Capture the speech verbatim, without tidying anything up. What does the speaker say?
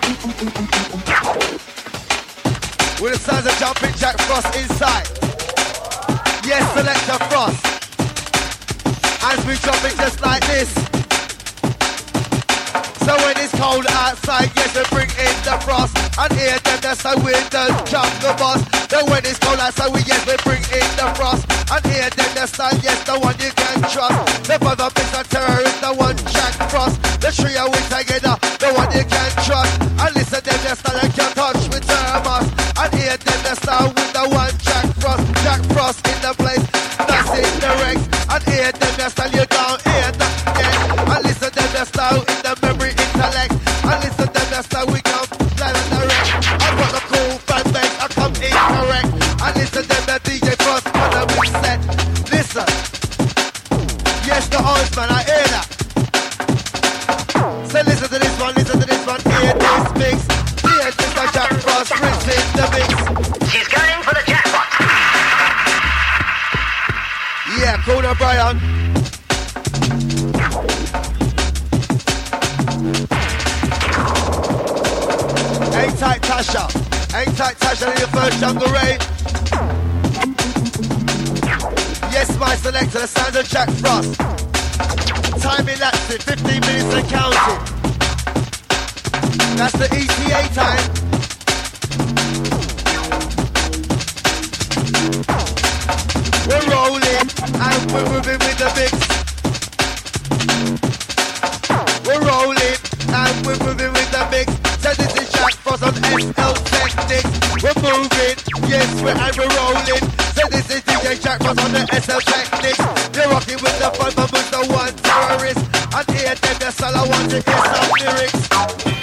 With the sounds of Jumping Jack Frost inside. Yes, Selector Frost. Hands be jumping just like this. So when it's cold outside, yes, we bring in the frost. And hear them, that's how we're the jungle boss. Then when it's cold outside, we, yes, we bring in the frost. And hear them, that's how, yes, the one you can trust. The brother big and terrorist, the one Jack Frost. The trio we together, the one you can trust. And listen them, that's how they can touch with thermos. And hear them, that's how with the one Jack Frost. Jack Frost in the place, that's in the ranks. And hear them, that's how you down here, the again. And listen them, that's how in the memory intellect. And listen them, that's how we come flat on the wreck. I've got the cool fan base, I come incorrect. And listen them, the D J Frost on the mix set. Listen, yes, the orange man, I hear that. So listen to this one, listen to this one, hear this mix. Hear this one, Jack Frost, Rinse in the mix. She's going for the jackpot. Yeah, cool now, Brian. Hang tight, Tasha. Hang tight, Tasha, in your first jungle raid. Yes, my selector, the sounds of Jack Frost. Time elapsing, fifteen minutes and counting. That's the E T A time. We're rolling and we're moving with the mix. We're rolling and we're moving with the mix. So this is Jack Frost on S L Technics. We're moving, yes, we're and we're rolling. So this is D J Jack Frost on the S L Technics. You're rocking with the fun, but with the one terrorist. And hear them, that's all I want to hear some lyrics.